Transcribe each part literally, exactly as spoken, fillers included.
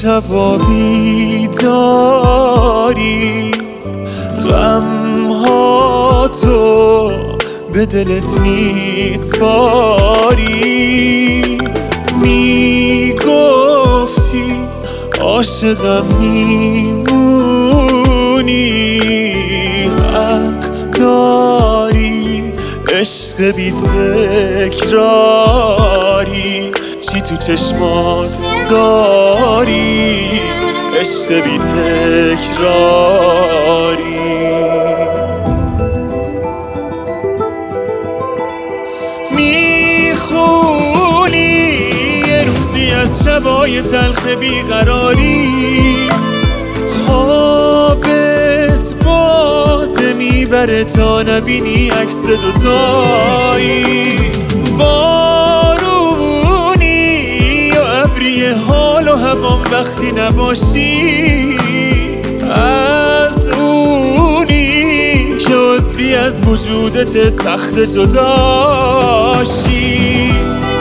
شبا بیداری، غم ها تو به دلت میسپاری. میگفتی عاشقم میمونی، حق داری عشق بی تکراری. چی تو چشمات داری عشق بی تکراری. میخونی یه روزی از شبای تلخ بیقراری، خوابت باز نمیبره تا نبینی عکس دوتایی. بارونی و ابری حال و هوام وقتی نباشی، از اونی که عضوی از وجودت سخت جداشی.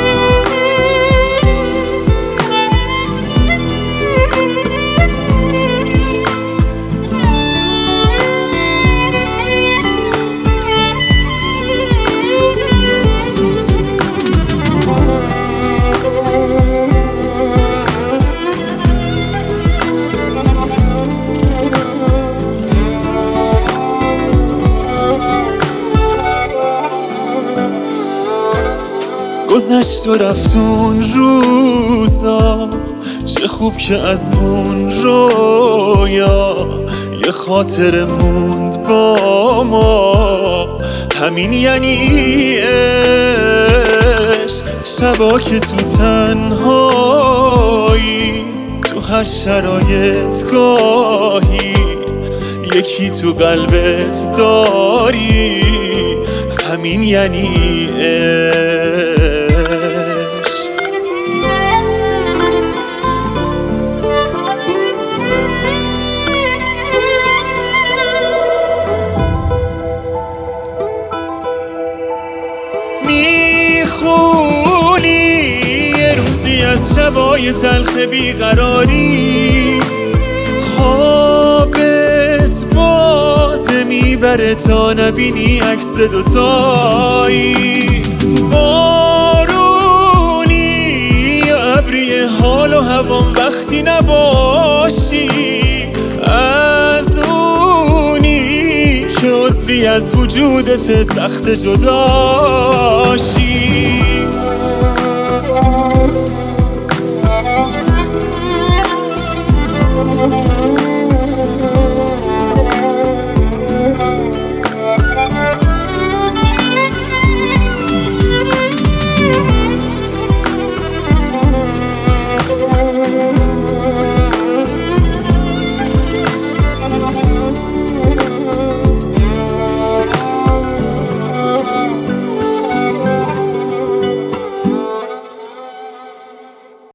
گذشت و رفت اون روزا، چه خوب که از اون رویا یه خاطر موند با ما. همین یعنی عشق، شبا که تو تنهایی، تو هر شرایط گاهی یکی تو قلبت داری. همین یعنی عشق. میخونی یه روزی از شبای تلخ بیقراری، خوابت باز نمیبره تا نبینی عکس دوتایی. بارونی و ابری حال و هوام وقتی نباشی، از اونی که عضوی از وجودت سخت جداشی.